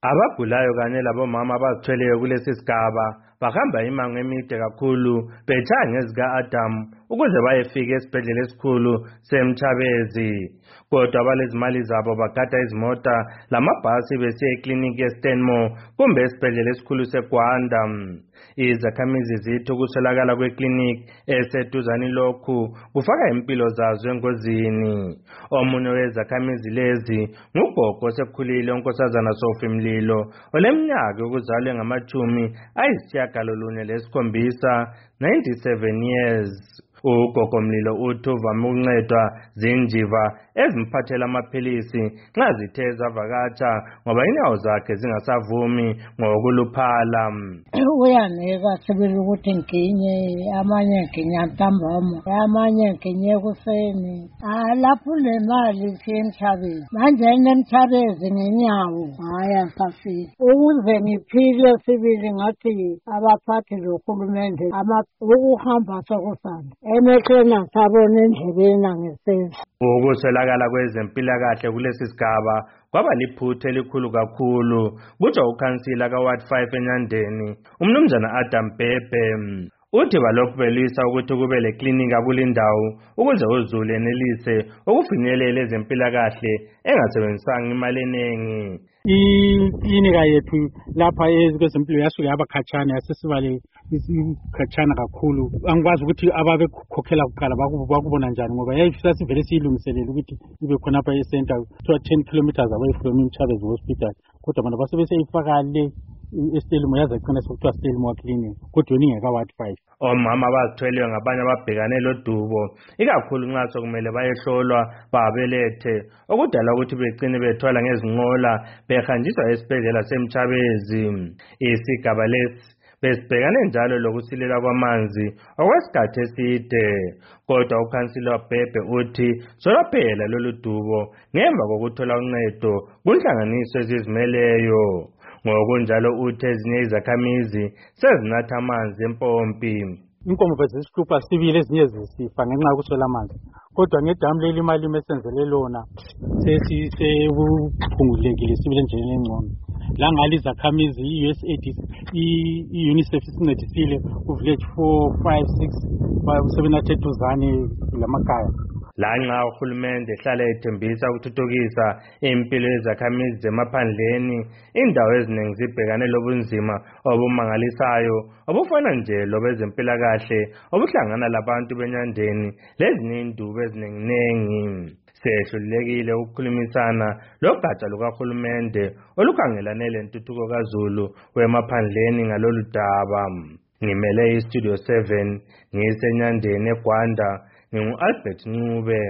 Abagulayo kanye labomama abazithweleyo kulesi sigaba bahamba imango emide kakhulu betshaya ngezika-Adam ukuze bayefika esibhedlela esikhulu seMtshabezi. Kodwa abalezimali zabo bagada izimota lamabhasi besiya ekliniki yeStanmore kumbe esibhedlela esikhulu seGwanda. Izakhamizi zithi ukuswelakala kwekliniki eseduzane lokhu kufaka impilo zazo engozini. Omunye wezakhamizi lezi ngugogo osekhulile unkosazana Sophie Mlilo oleminyaka yokuzalwa engama-97, 97 years. Ugogo Mlilo uthi uvame ukuncedwa zinjiva ezimphathela amaphilisi nxa zithe zavakatsha ngoba inyawo zakhe zingasavumi ngokuluphala. Uyaneka sibili ukuthi nginye, amanye nginye ntambama, amanye nginye ekuseni. Lapho lemali siyeMtshabezi, manje eMtshabezi ngenyawo hhayi asafiki. Ukuze ngiphile sibili ngathi abaphathi lohulumende ukuhamba sokusana emehlweni asabona endlebeni angeseza. Ukuswelakala kwezempilakahle kulesi sigaba kwaba liphutha elikhulu kakhulu, kutsho ukhansila kaWard 5 eNyandeni umnumzana Adam Bhebhe. Uthi balokhu belwisa ukuthi kube leklinika kulindawo ukuze uzulu enelise ukufinyelela ezempilakahle engasebenzisanga imali eningi. Iklinika yethu lapha kwezempilo yasuke yaba khatshana, yasesibale khatshana kakhulu. Angikwazi ukuthi ababekhokhela kuqala bakubona njani ngoba sasivele siyilungiselele ukuthi ibe khonapha e-center kuthiwa 10 kilometers away from Mtshabezi Hospital, kodwa bona basebeseyifaka le eStelmo yaze icina sekuthiwa Stelmo Clinic kodwa yona ingeka-Ward 5. Omama abazithweleyo ngabanye ababhekane lodubo ikakhulu nxa sokumele bayehlolwa babelethe, okudala ukuthi begcine bethwala ngezinqola behanjiswa esibhedlela seMtshabezi. Isigaba lesi besibhekane njalo lokusilela kwamanzi okwesikhathi eside, kodwa ukhansila Bhebhe uthi solaphela lolu dubo ngemva kokuthola uncedo kunhlanganiso ezizimeleyo. Ngokunjalo uthi ezinye izakhamizi sezinatha amanzi empompi. Inkomo bezisihlupha sibili, ezinye zisifa ngenxa yokuswela amanzi, kodwa ngedamu leli imali mesenzele lona sesiphungulekile sibili endleleni engcono. La ngale izakhamizi i-USAID i-UNICEF isincedisile ku-village 4, 5, 6 sebenathe eduzane lamakhaya. Lanxa uhulumende ehlala ethembisa ukuthuthukisa impilo yezakhamizi zemaphandleni, indawo eziningi zibhekane lobunzima obumangalisayo obufana nje lobezempilakahle obuhlangana labantu beNyandeni lezinye indubo eziningi. Sehlulekile ukukhulumisana logatsha lukahulumende olukhangelane lentuthuko kaZulu wemaphandleni ngalolu daba. Ngimele iStudio 7 ngiseNyandeni eGwanda, ngingu-Albert Ncube.